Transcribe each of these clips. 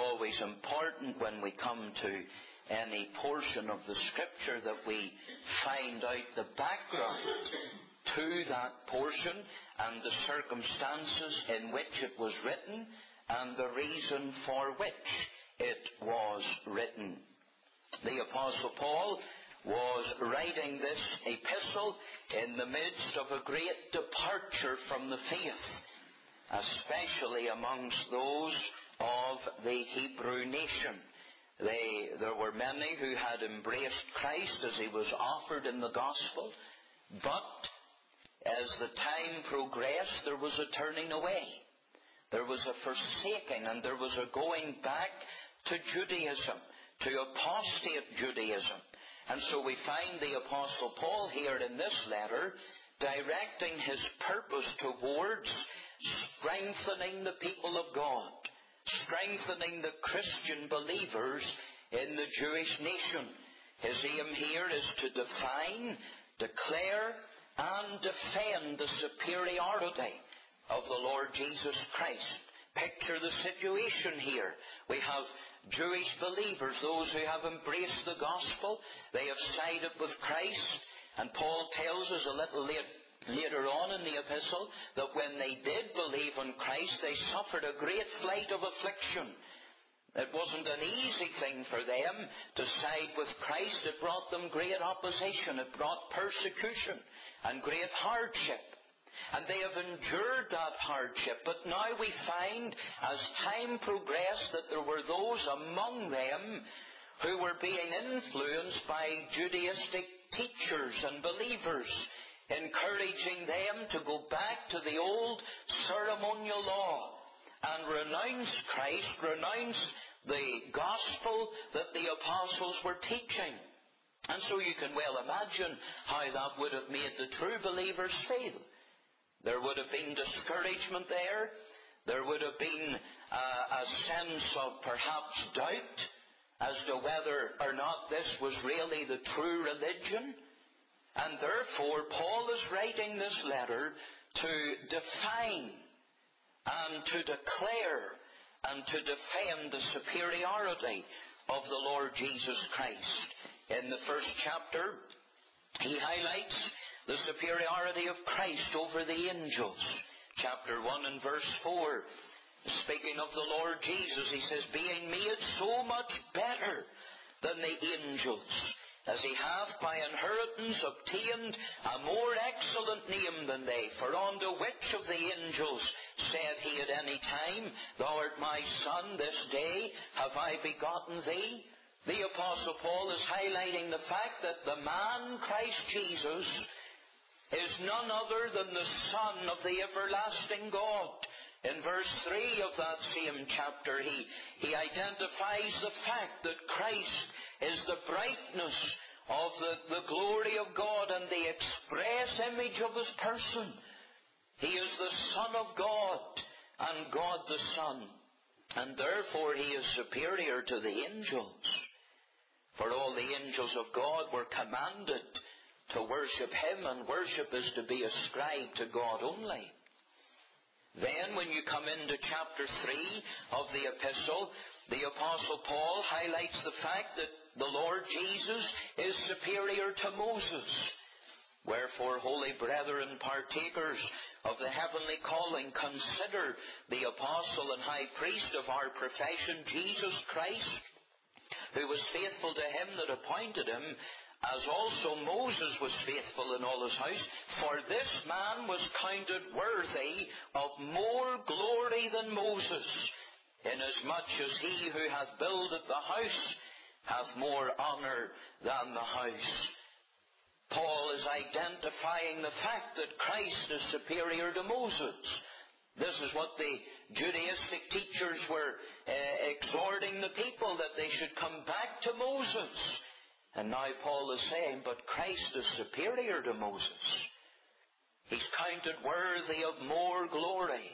always important when we come to any portion of the Scripture that we find out the background to that portion and the circumstances in which it was written and the reason for which it was written. The Apostle Paul was writing this epistle in the midst of a great departure from the faith, especially amongst those of the Hebrew nation. There were many who had embraced Christ as He was offered in the gospel, but as the time progressed, there was a turning away. There was a forsaking, and there was a going back to Judaism, to apostate Judaism. And so we find the Apostle Paul here in this letter directing his purpose towards strengthening the people of God, strengthening the Christian believers in the Jewish nation. His aim here is to define, declare, and defend the superiority of the Lord Jesus Christ. Picture the situation here. We have Jewish believers, those who have embraced the gospel. They have sided with Christ. And Paul tells us a little later on in the epistle that when they did believe in Christ, they suffered a great flight of affliction. It wasn't an easy thing for them to side with Christ. It brought them great opposition. It brought persecution and great hardship. And they have endured that hardship. But now we find, as time progressed, that there were those among them who were being influenced by Judaistic teachers and believers, encouraging them to go back to the old ceremonial law and renounce Christ, renounce the gospel that the apostles were teaching. And so you can well imagine how that would have made the true believers feel. There would have been discouragement there. There would have been a sense of perhaps doubt as to whether or not this was really the true religion. And therefore, Paul is writing this letter to define and to declare and to defend the superiority of the Lord Jesus Christ. In the first chapter, he highlights the superiority of Christ over the angels. Chapter 1 and verse 4, speaking of the Lord Jesus, he says, being made so much better than the angels, as he hath by inheritance obtained a more excellent name than they. For unto which of the angels said he at any time, Thou art my Son, this day have I begotten thee? The Apostle Paul is highlighting the fact that the man, Christ Jesus, is none other than the Son of the everlasting God. In verse 3 of that same chapter, he identifies the fact that Christ is the brightness of the glory of God and the express image of His person. He is the Son of God and God the Son. And therefore He is superior to the angels. For all the angels of God were commanded to worship Him, and worship is to be ascribed to God only. Then when you come into chapter 3 of the epistle, the Apostle Paul highlights the fact that the Lord Jesus is superior to Moses. Wherefore, holy brethren, partakers of the heavenly calling, consider the apostle and high priest of our profession, Jesus Christ, who was faithful to Him that appointed Him, as also Moses was faithful in all his house. For this man was counted worthy of more glory than Moses, inasmuch as he who hath builded the house hath more honour than the house. Paul is identifying the fact that Christ is superior to Moses. This is what the Judaistic teachers were exhorting the people, that they should come back to Moses. And now Paul is saying, but Christ is superior to Moses. He's counted worthy of more glory.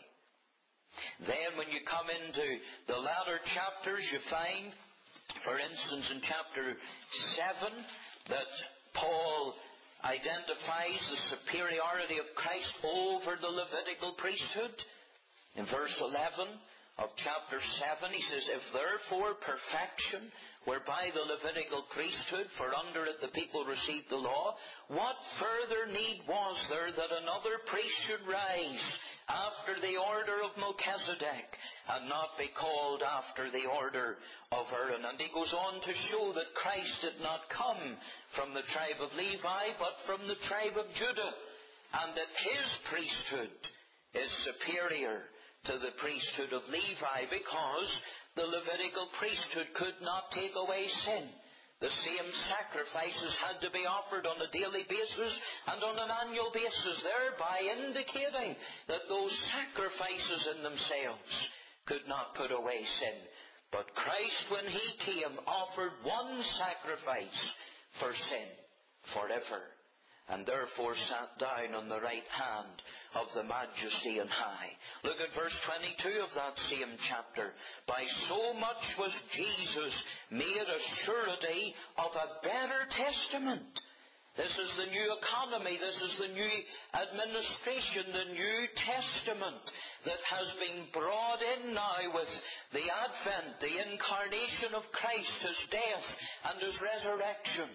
Then when you come into the latter chapters, you find, for instance, in chapter 7, that Paul identifies the superiority of Christ over the Levitical priesthood. In verse 11, of chapter 7, he says, "If therefore perfection whereby the Levitical priesthood, for under it the people received the law, what further need was there that another priest should rise after the order of Melchizedek, and not be called after the order of Aaron?" And he goes on to show that Christ did not come from the tribe of Levi, but from the tribe of Judah, and that his priesthood is superior to the priesthood of Levi, because the Levitical priesthood could not take away sin. The same sacrifices had to be offered on a daily basis and on an annual basis, thereby indicating that those sacrifices in themselves could not put away sin. But Christ, when he came, offered one sacrifice for sin forever, and therefore sat down on the right hand of the Majesty on high. Look at verse 22 of that same chapter. "By so much was Jesus made a surety of a better testament." This is the new economy, this is the new administration, the New Testament that has been brought in now with the advent, the incarnation of Christ, his death and his resurrection.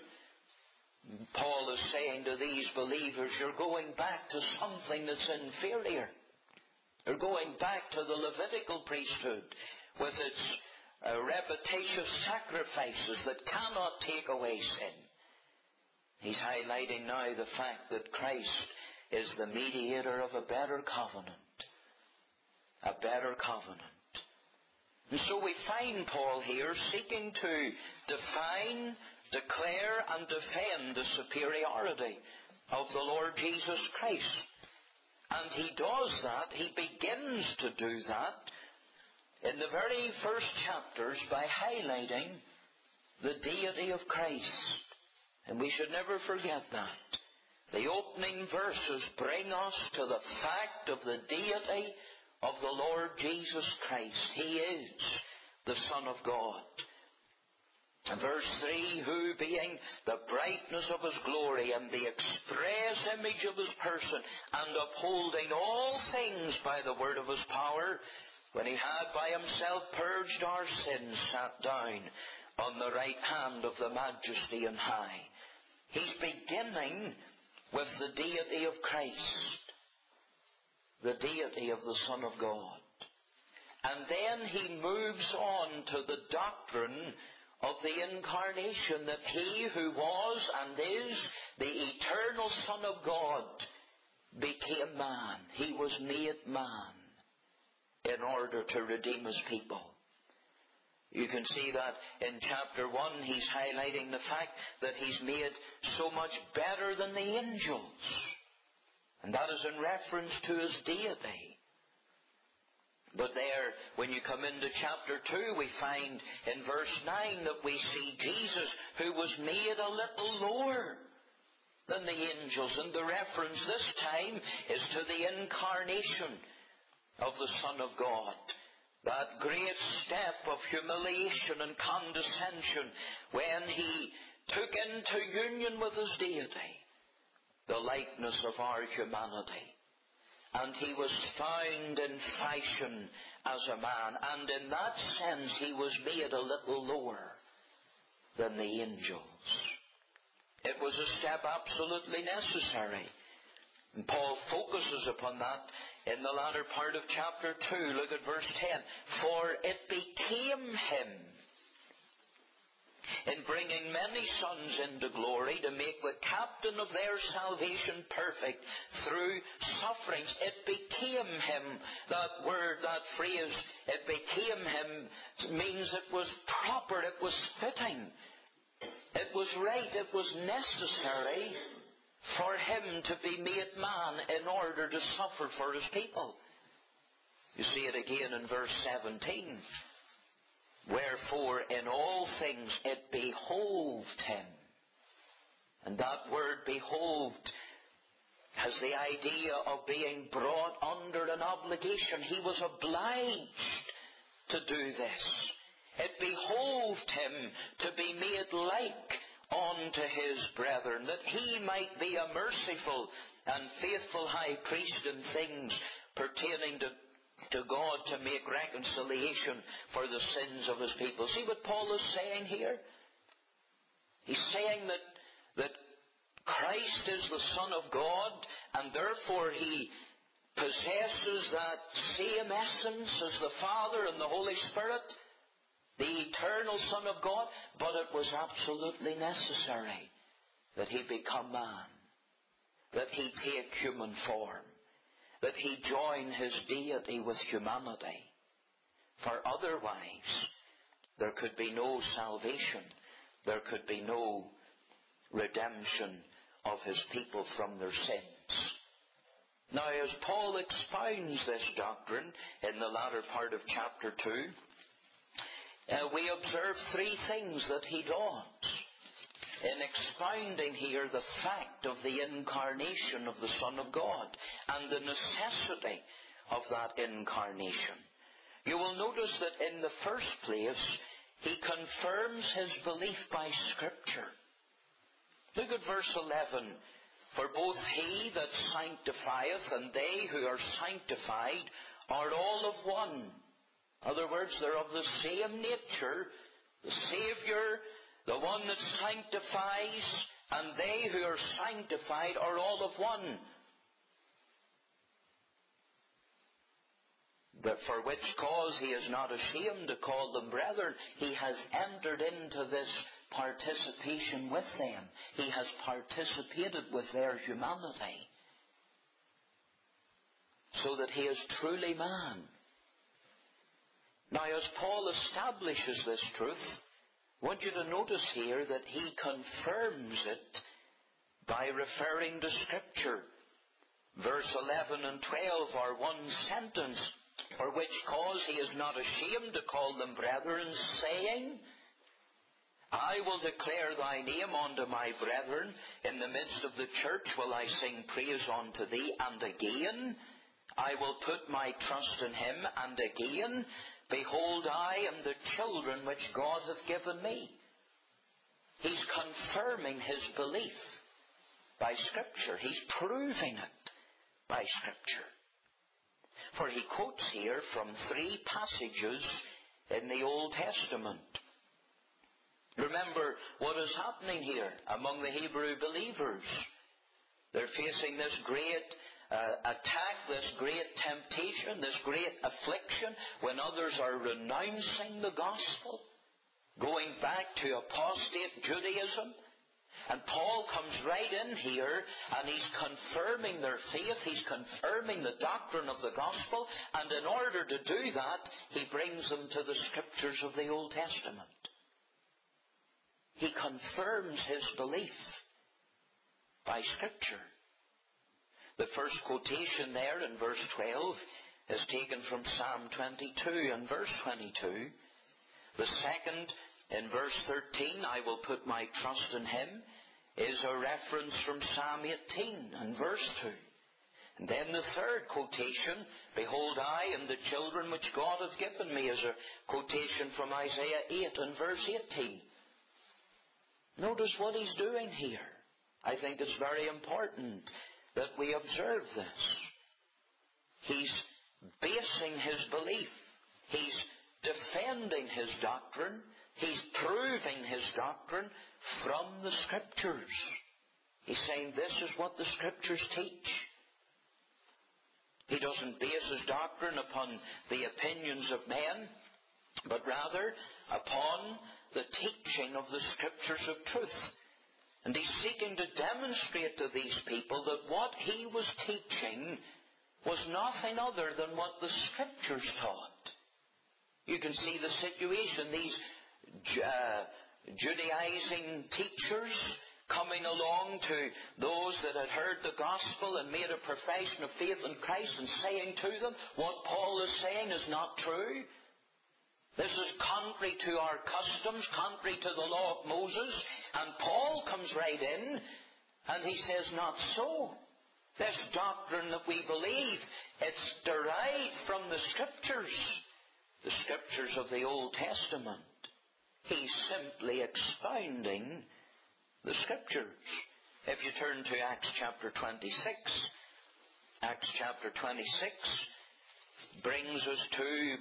Paul is saying to these believers, you're going back to something that's inferior. You're going back to the Levitical priesthood with its repetitious sacrifices that cannot take away sin. He's highlighting now the fact that Christ is the mediator of a better covenant. A better covenant. And so we find Paul here seeking to define, declare and defend the superiority of the Lord Jesus Christ. And he does that, he begins to do that in the very first chapters by highlighting the deity of Christ. And we should never forget that. The opening verses bring us to the fact of the deity of the Lord Jesus Christ. He is the Son of God. And verse 3, "Who being the brightness of his glory and the express image of his person, and upholding all things by the word of his power, when he had by himself purged our sins, sat down on the right hand of the Majesty on high." He's beginning with the deity of Christ, the deity of the Son of God. And then he moves on to the doctrine of the incarnation, that he who was and is the eternal Son of God became man. He was made man in order to redeem his people. You can see that in chapter 1 he's highlighting the fact that he's made so much better than the angels. And that is in reference to his deity. But there, when you come into chapter 2, we find in verse 9 that we see Jesus, who was made a little lower than the angels. And the reference this time is to the incarnation of the Son of God. That great step of humiliation and condescension when he took into union with his deity the likeness of our humanity. And he was found in fashion as a man. And in that sense he was made a little lower than the angels. It was a step absolutely necessary. And Paul focuses upon that in the latter part of chapter 2. Look at verse 10. "For it became him, in bringing many sons into glory, to make the captain of their salvation perfect through sufferings." It became him. That word, that phrase, "it became him," means it was proper, it was fitting, it was right, it was necessary for him to be made man in order to suffer for his people. You see it again in verse 17. "Wherefore in all things it behoved him." And that word behoved has the idea of being brought under an obligation. He was obliged to do this. It behoved him to be made like unto his brethren, that he might be a merciful and faithful high priest in things pertaining to to God to make reconciliation for the sins of His people. See what Paul is saying here? He's saying that Christ is the Son of God, and therefore He possesses that same essence as the Father and the Holy Spirit, the eternal Son of God, but it was absolutely necessary that He become man, that He take human form, that He join His deity with humanity. For otherwise, there could be no salvation, there could be no redemption of His people from their sins. Now, as Paul expounds this doctrine in the latter part of chapter 2, we observe three things that he does in expounding here the fact of the incarnation of the Son of God and the necessity of that incarnation. You will notice that in the first place, he confirms his belief by Scripture. Look at verse 11. For both he that sanctifieth and they who are sanctified are all of one. In other words, they're of the same nature. The Saviour, the one that sanctifies, and they who are sanctified are all of one. But for which cause he is not ashamed to call them brethren. He has entered into this participation with them. He has participated with their humanity, so that he is truly man. Now, as Paul establishes this truth, I want you to notice here that he confirms it by referring to Scripture. Verse 11 and 12 are one sentence. For which cause he is not ashamed to call them brethren, saying, I will declare thy name unto my brethren. In the midst of the church will I sing praise unto thee. And again, I will put my trust in him. And again, behold, I am the children which God hath given me. He's confirming his belief by Scripture. He's proving it by Scripture. For he quotes here from three passages in the Old Testament. Remember what is happening here among the Hebrew believers. They're facing this great attack, this great temptation, this great affliction, when others are renouncing the gospel, going back to apostate Judaism. And Paul comes right in here and he's confirming their faith, he's confirming the doctrine of the gospel, and in order to do that, he brings them to the Scriptures of the Old Testament. He confirms his belief by Scripture. The first quotation there in verse 12 is taken from Psalm 22 and verse 22. The second, in verse 13, I will put my trust in him, is a reference from Psalm 18 and verse 2. And then the third quotation, behold, I am the children which God hath given me, is a quotation from Isaiah 8 and verse 18. Notice what he's doing here. I think it's very important that we observe this. He's basing his belief. He's defending his doctrine. He's proving his doctrine from the Scriptures. He's saying this is what the Scriptures teach. He doesn't base his doctrine upon the opinions of men, but rather upon the teaching of the Scriptures of truth. And he's seeking to demonstrate to these people that what he was teaching was nothing other than what the Scriptures taught. You can see the situation. These Judaizing teachers coming along to those that had heard the gospel and made a profession of faith in Christ and saying to them, what Paul is saying is not true. This is contrary to our customs, contrary to the law of Moses. And Paul comes right in and he says, not so. This doctrine that we believe, it's derived from the Scriptures, the Scriptures of the Old Testament. He's simply expounding the Scriptures. If you turn to Acts chapter 26, Acts chapter 26, brings us to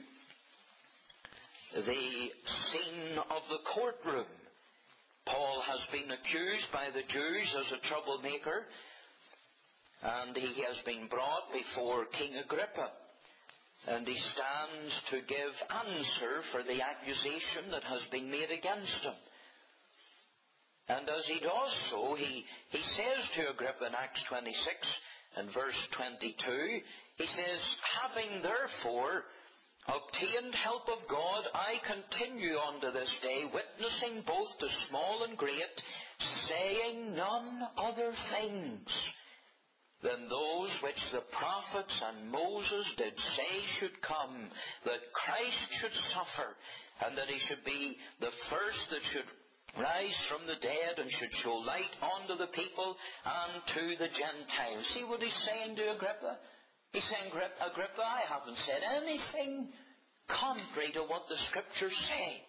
the scene of the courtroom. Paul has been accused by the Jews as a troublemaker, and he has been brought before King Agrippa, and he stands to give answer for the accusation that has been made against him. And as he does so, he says to Agrippa in Acts 26 and verse 22, he says, "Having therefore obtained help of God, I continue unto this day, witnessing both to small and great, saying none other things than those which the prophets and Moses did say should come, that Christ should suffer, and that he should be the first that should rise from the dead, and should show light unto the people and to the Gentiles." See what he's saying to Agrippa? He's saying, Agrippa, I haven't said anything contrary to what the Scriptures say.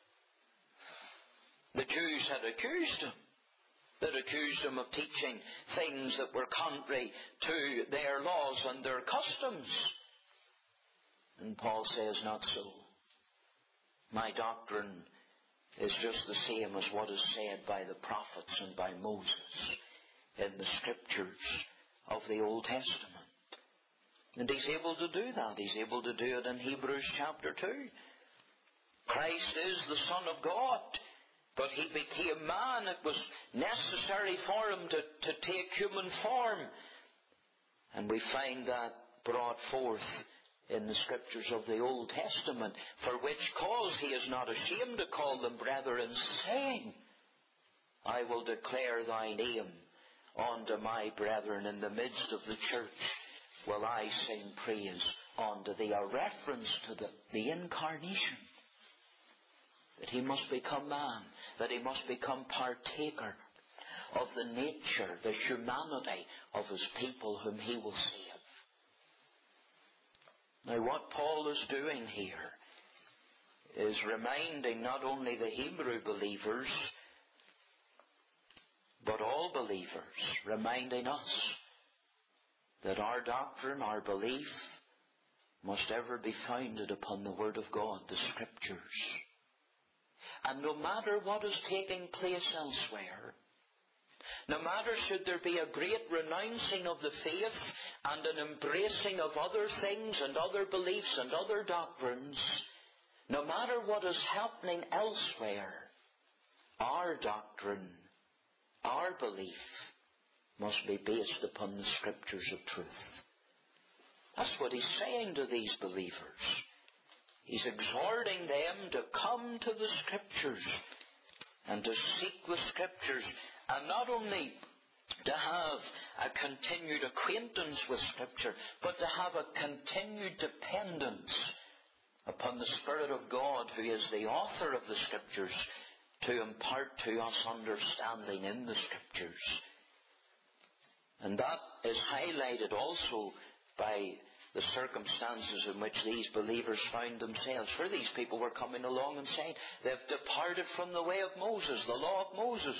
The Jews had accused him. They'd accused him of teaching things that were contrary to their laws and their customs. And Paul says, not so. My doctrine is just the same as what is said by the prophets and by Moses in the Scriptures of the Old Testament. And he's able to do that. He's able to do it in Hebrews chapter 2. Christ is the Son of God, but he became man. It was necessary for him to take human form. And we find that brought forth in the Scriptures of the Old Testament, for which cause he is not ashamed to call them brethren, saying, "I will declare thy name unto my brethren in the midst of the church. Will I sing praise unto thee." A reference to the incarnation. That he must become man. That he must become partaker of the nature, the humanity of his people whom he will save. Now what Paul is doing here is reminding not only the Hebrew believers, but all believers, reminding us that our doctrine, our belief, must ever be founded upon the Word of God, the Scriptures. And no matter what is taking place elsewhere, no matter should there be a great renouncing of the faith and an embracing of other things and other beliefs and other doctrines, no matter what is happening elsewhere, our doctrine, our belief, must be based upon the Scriptures of truth. That's what he's saying to these believers. He's exhorting them to come to the Scriptures and to seek the Scriptures, and not only to have a continued acquaintance with Scripture, but to have a continued dependence upon the Spirit of God, who is the author of the Scriptures, to impart to us understanding in the Scriptures. And that is highlighted also by the circumstances in which these believers found themselves. For these people were coming along and saying, they've departed from the way of Moses, the law of Moses.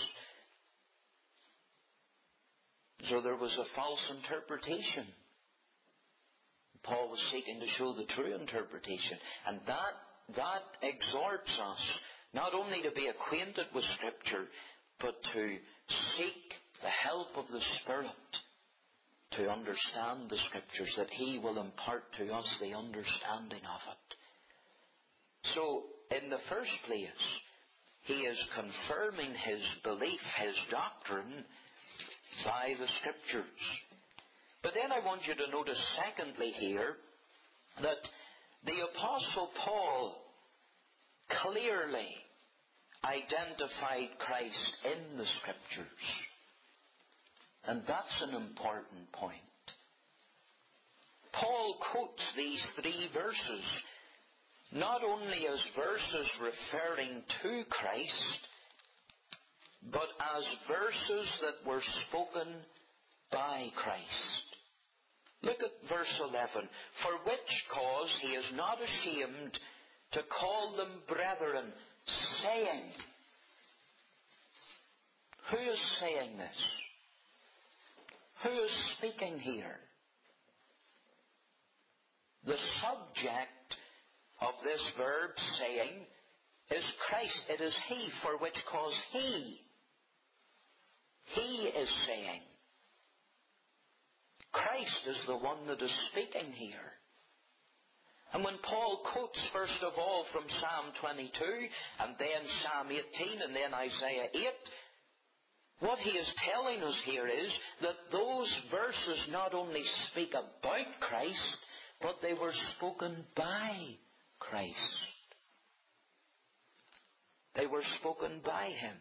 So there was a false interpretation. Paul was seeking to show the true interpretation. And that exhorts us not only to be acquainted with Scripture, but to seek the help of the Spirit to understand the Scriptures, that he will impart to us the understanding of it. So, in the first place, he is confirming his belief, his doctrine, by the Scriptures. But then I want you to notice secondly here, that the Apostle Paul clearly identified Christ in the Scriptures. And that's an important point. Paul quotes these 3 verses not only as verses referring to Christ, but as verses that were spoken by Christ. Look at verse 11. "For which cause he is not ashamed to call them brethren, saying..." Who is saying this? Who is speaking here? The subject of this verb saying is Christ. It is He, for which cause He is saying. Christ is the one that is speaking here. And when Paul quotes first of all from Psalm 22, and then Psalm 18, and then Isaiah 8, what he is telling us here is that those verses not only speak about Christ, but they were spoken by Christ. They were spoken by Him.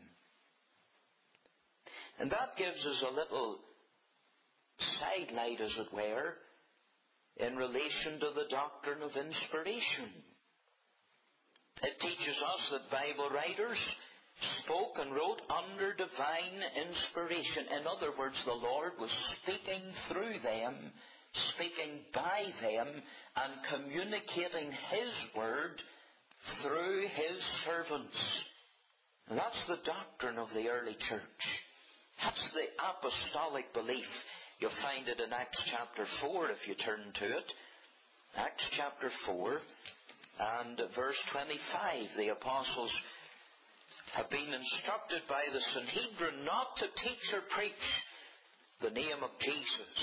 And that gives us a little sidelight, as it were, in relation to the doctrine of inspiration. It teaches us that Bible writers spoke and wrote under divine inspiration. In other words, the Lord was speaking through them, speaking by them, and communicating His word through His servants. And that's the doctrine of the early church. That's the apostolic belief. You'll find it in Acts chapter 4 if you turn to it. Acts chapter 4 and verse 25. The apostles have been instructed by the Sanhedrin not to teach or preach the name of Jesus.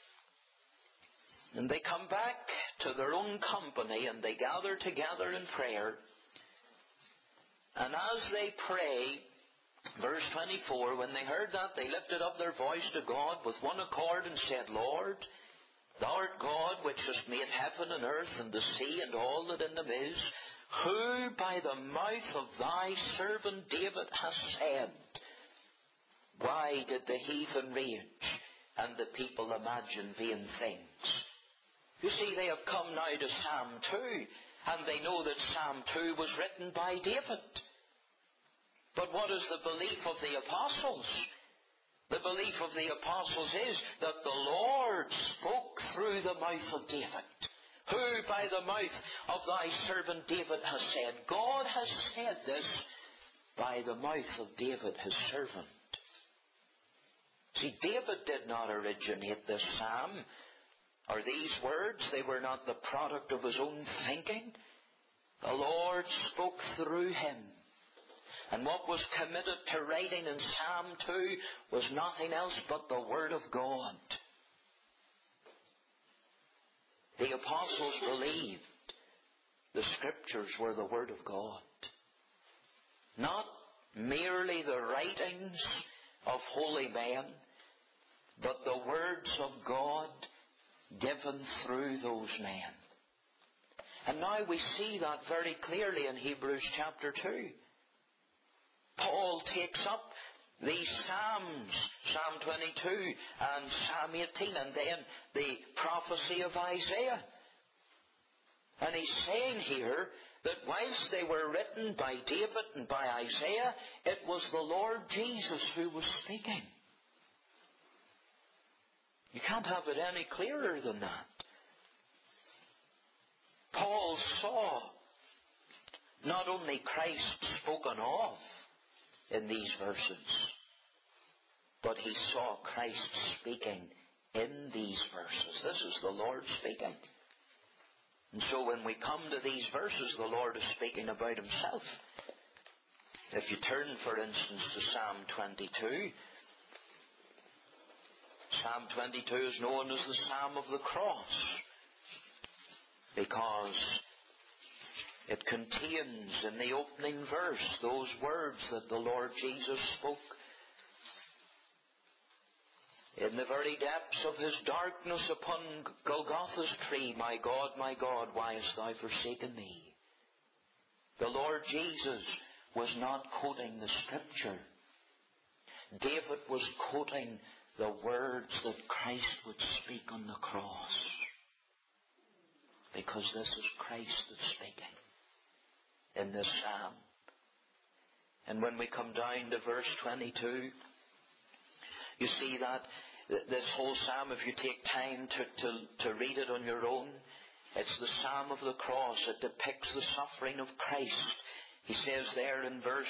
And they come back to their own company and they gather together in prayer. And as they pray, verse 24, when they heard that, they lifted up their voice to God with one accord and said, Lord, Thou art God, which hast made heaven and earth and the sea and all that in them is, who by the mouth of Thy servant David hast said, Why did the heathen rage and the people imagine vain things? You see, they have come now to Psalm 2, and they know that Psalm 2 was written by David. But what is the belief of the apostles? The belief of the apostles is that the Lord spoke through the mouth of David. Who by the mouth of Thy servant David has said. God has said this by the mouth of David, His servant. See, David did not originate this psalm, or these words. They were not the product of his own thinking. The Lord spoke through him. And what was committed to writing in Psalm 2 was nothing else but the Word of God. The apostles believed the Scriptures were the Word of God. Not merely the writings of holy men, but the words of God given through those men. And now we see that very clearly in Hebrews chapter 2. Paul takes up these Psalms, Psalm 22 and Psalm 18, and then the prophecy of Isaiah. And he's saying here that whilst they were written by David and by Isaiah, it was the Lord Jesus who was speaking. You can't have it any clearer than that. Paul saw not only Christ spoken of in these verses, but he saw Christ speaking in these verses. This is the Lord speaking. And so when we come to these verses, the Lord is speaking about Himself. If you turn, for instance, to Psalm 22, Psalm 22 is known as the Psalm of the Cross, because it contains in the opening verse those words that the Lord Jesus spoke. In the very depths of His darkness upon Golgotha's tree, my God, why hast Thou forsaken me? The Lord Jesus was not quoting the Scripture. David was quoting the words that Christ would speak on the cross. Because this is Christ that's speaking in this psalm. And when we come down to verse 22, you see that this whole psalm, if you take time to read it on your own, it's the Psalm of the Cross. It depicts the suffering of Christ. He says there in verse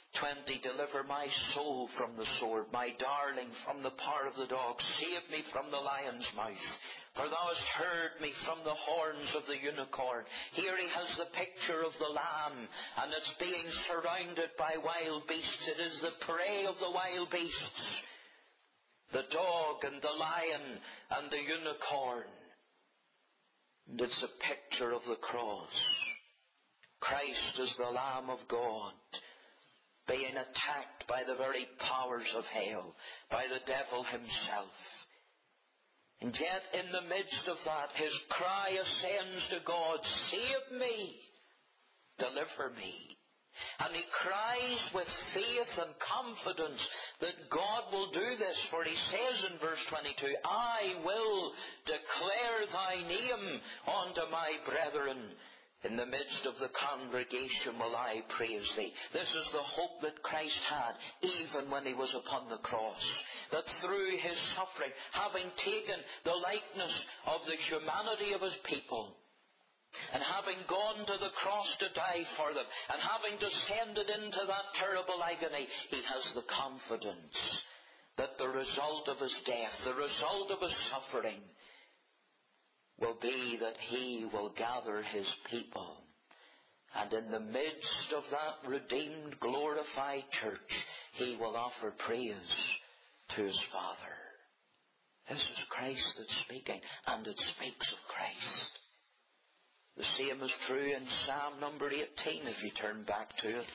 20, deliver my soul from the sword, my darling from the power of the dog. Save me from the lion's mouth. For thou hast heard me from the horns of the unicorn. Here he has the picture of the lamb, and it's being surrounded by wild beasts. It is the prey of the wild beasts. The dog and the lion and the unicorn. And it's a picture of the cross. Christ is the Lamb of God, being attacked by the very powers of hell, by the devil himself. And yet in the midst of that, his cry ascends to God, save me, deliver me. And he cries with faith and confidence that God will do this. For he says in verse 22, I will declare thy name unto my brethren. In the midst of the congregation will I praise thee. This is the hope that Christ had even when he was upon the cross. That through his suffering, having taken the likeness of the humanity of his people, and having gone to the cross to die for them, and having descended into that terrible agony, he has the confidence that the result of his death, the result of his suffering, will be that he will gather his people. And in the midst of that redeemed, glorified church, he will offer praise to his Father. This is Christ that's speaking, and it speaks of Christ. The same is true in Psalm number 18, if you turn back to it.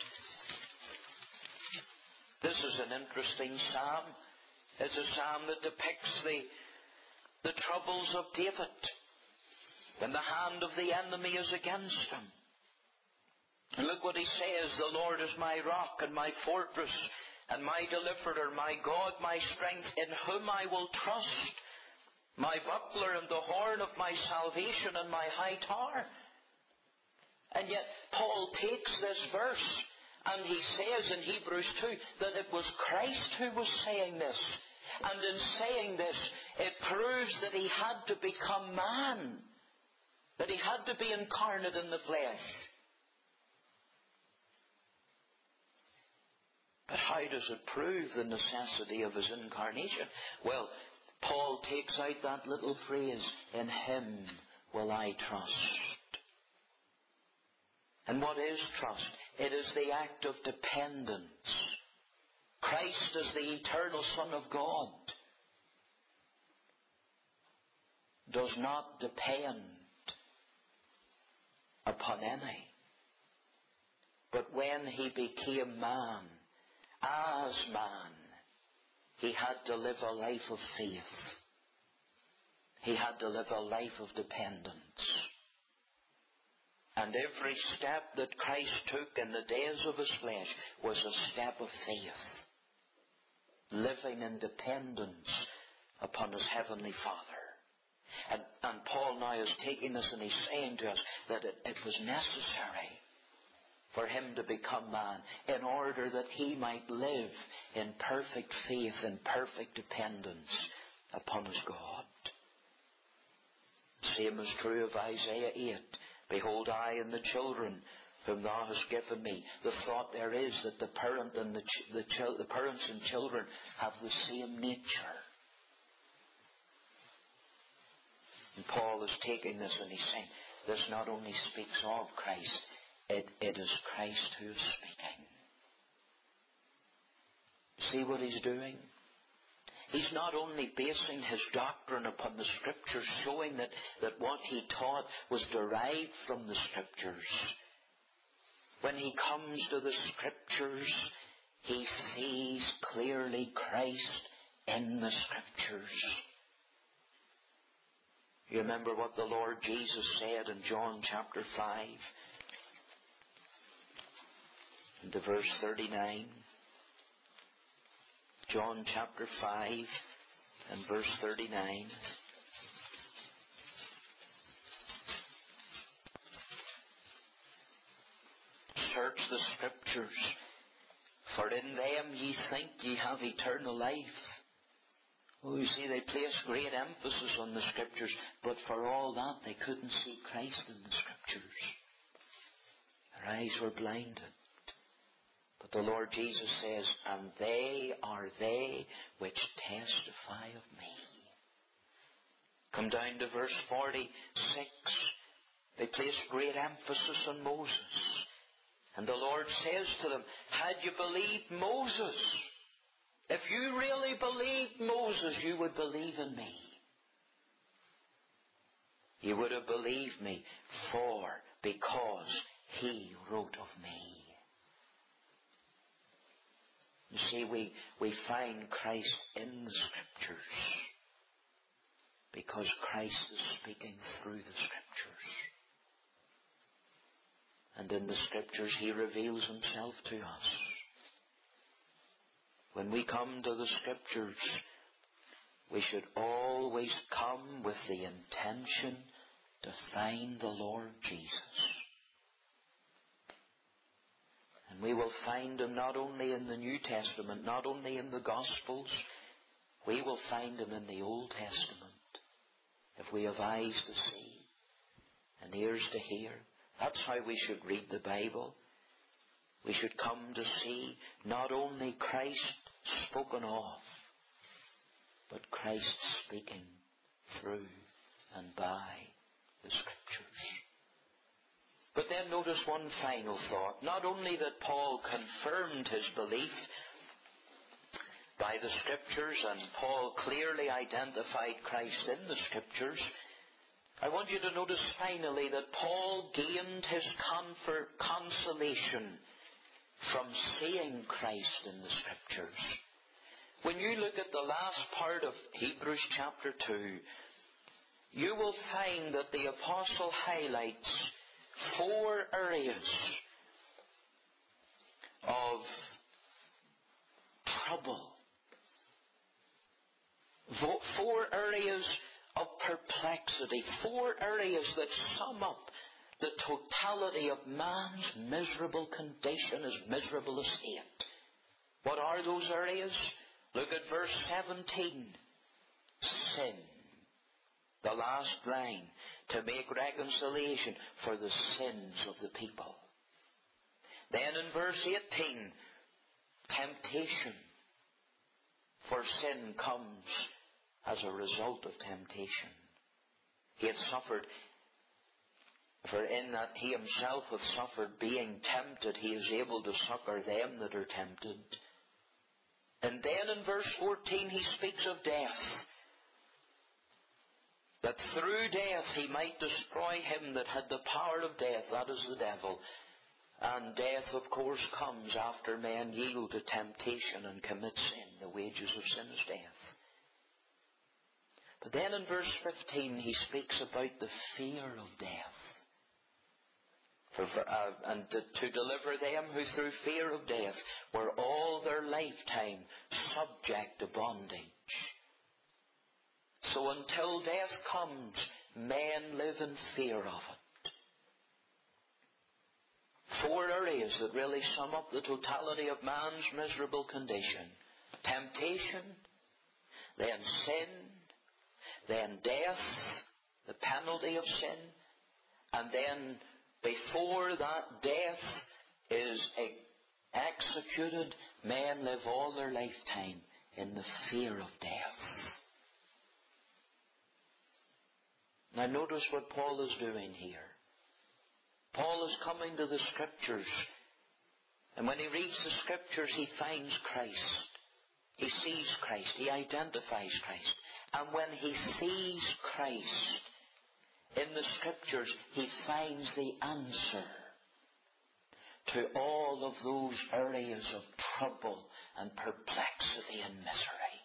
This is an interesting psalm. It's a psalm that depicts the troubles of David, when the hand of the enemy is against him. And look what he says, the Lord is my rock and my fortress and my deliverer, my God, my strength, in whom I will trust, my buckler and the horn of my salvation and my high tower. And yet Paul takes this verse and he says in Hebrews 2 that it was Christ who was saying this. And in saying this, it proves that he had to become man, that he had to be incarnate in the flesh. But how does it prove the necessity of his incarnation? Well, Paul takes out that little phrase, in him will I trust. And what is trust? It is the act of dependence. Christ is the eternal Son of God, does not depend upon any. But when he became man, as man, he had to live a life of faith. He had to live a life of dependence. And every step that Christ took in the days of his flesh was a step of faith, living in dependence upon his heavenly Father. And Paul now is taking this and he's saying to us that it was necessary for him to become man in order that he might live in perfect faith and perfect dependence upon his God. The same is true of Isaiah 8. Behold, I and the children whom thou hast given me. The thought there is that the parent and the parents and children have the same nature. And Paul is taking this and he's saying, this not only speaks of Christ, it is Christ who is speaking. See what he's doing? He's not only basing his doctrine upon the Scriptures, showing that what he taught was derived from the Scriptures. When he comes to the Scriptures, he sees clearly Christ in the Scriptures. You remember what the Lord Jesus said in John chapter 5 and to verse 39. John chapter 5 and verse 39. Search the Scriptures, for in them ye think ye have eternal life. Oh, you see, they place great emphasis on the Scriptures, but for all that they couldn't see Christ in the Scriptures. Their eyes were blinded. But the Lord Jesus says, and they are they which testify of me. Come down to verse 46. They place great emphasis on Moses. And the Lord says to them, had you believed Moses, if you really believed Moses, you would believe in me. You would have believed me, because he wrote of me. You see, we find Christ in the Scriptures because Christ is speaking through the Scriptures. And in the Scriptures he reveals himself to us. When we come to the Scriptures, we should always come with the intention to find the Lord Jesus. And we will find him not only in the New Testament, not only in the Gospels, we will find him in the Old Testament. If we have eyes to see and ears to hear, that's how we should read the Bible. We should come to see not only Christ spoken of, but Christ speaking through and by the Scriptures. But then notice one final thought. Not only that Paul confirmed his belief by the Scriptures, and Paul clearly identified Christ in the Scriptures, I want you to notice finally that Paul gained his consolation from seeing Christ in the Scriptures. When you look at the last part of Hebrews chapter 2, you will find that the apostle highlights 4 areas of trouble. 4 areas of perplexity. 4 areas that sum up the totality of man's miserable condition, his miserable estate. What are those areas? Look at verse 17. Sin. The last line. To make reconciliation for the sins of the people. Then in verse 18. Temptation. For sin comes as a result of temptation. He had suffered, for in that he himself hath suffered being tempted, he is able to succor them that are tempted. And then in verse 14 he speaks of death. That through death he might destroy him that had the power of death, that is the devil. And death, of course, comes after men yield to temptation and commit sin. The wages of sin is death. But then in verse 15 he speaks about the fear of death. And to deliver them who through fear of death were all their lifetime subject to bondage. So until death comes, men live in fear of it. 4 areas that really sum up the totality of man's miserable condition. Temptation, then sin, then death, the penalty of sin, and then before that death is executed, men live all their lifetime in the fear of death. Now notice what Paul is doing here. Paul is coming to the Scriptures, and when he reads the Scriptures he finds Christ. He sees Christ. He identifies Christ. And when he sees Christ in the Scriptures, he finds the answer to all of those areas of trouble and perplexity and misery.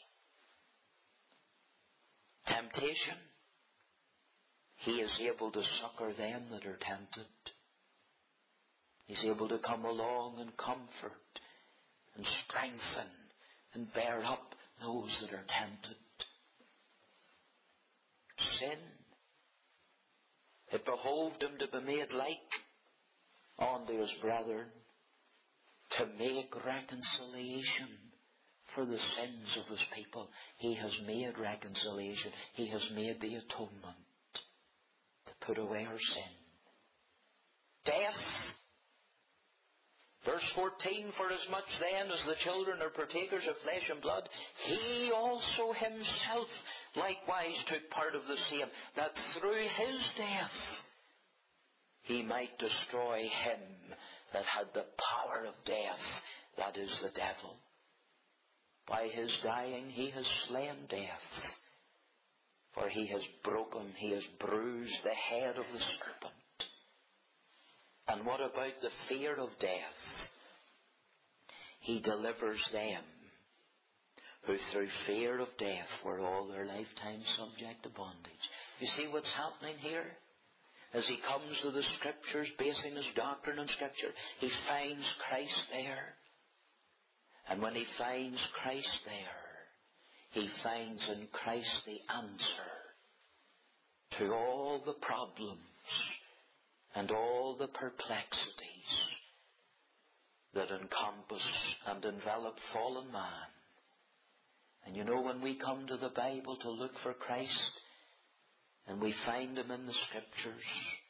Temptation. He is able to succor them that are tempted. He's able to come along and comfort and strengthen and bear up those that are tempted. Sin. It behoved him to be made like unto his brethren, to make reconciliation for the sins of his people. He has made reconciliation. He has made the atonement to put away our sin. Death. Verse 14, for as much then as the children are partakers of flesh and blood, he also himself likewise took part of the same, that through his death he might destroy him that had the power of death, that is the devil. By his dying he has slain death, for he has bruised the head of the serpent. And what about the fear of death? He delivers them who through fear of death were all their lifetime subject to bondage. You see what's happening here? As he comes to the Scriptures, basing his doctrine on Scripture, he finds Christ there. And when he finds Christ there, he finds in Christ the answer to all the problems and all the perplexities that encompass and envelop fallen man. And you know, when we come to the Bible to look for Christ, and we find him in the Scriptures,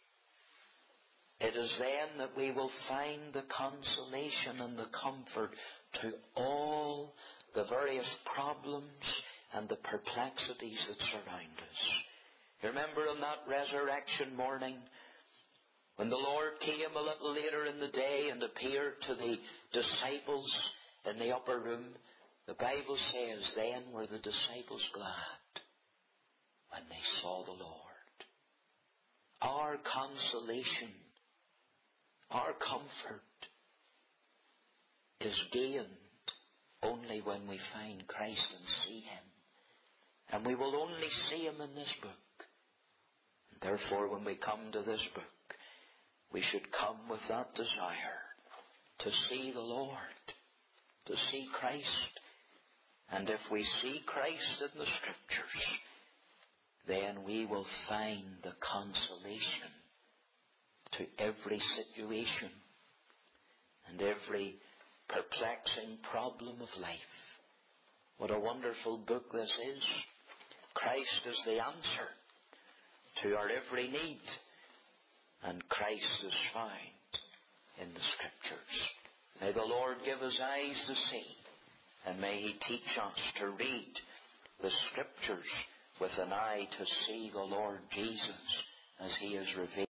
it is then that we will find the consolation and the comfort to all the various problems and the perplexities that surround us. You remember on that resurrection morning, when the Lord came a little later in the day and appeared to the disciples in the upper room, the Bible says, then were the disciples glad when they saw the Lord. Our consolation, our comfort is gained only when we find Christ and see him. And we will only see him in this book. And therefore, when we come to this book, we should come with that desire to see the Lord, to see Christ. And if we see Christ in the Scriptures, then we will find the consolation to every situation and every perplexing problem of life. What a wonderful book this is. Christ is the answer to our every need, and Christ is found in the Scriptures. May the Lord give us eyes to see, and may he teach us to read the Scriptures with an eye to see the Lord Jesus as he is revealed.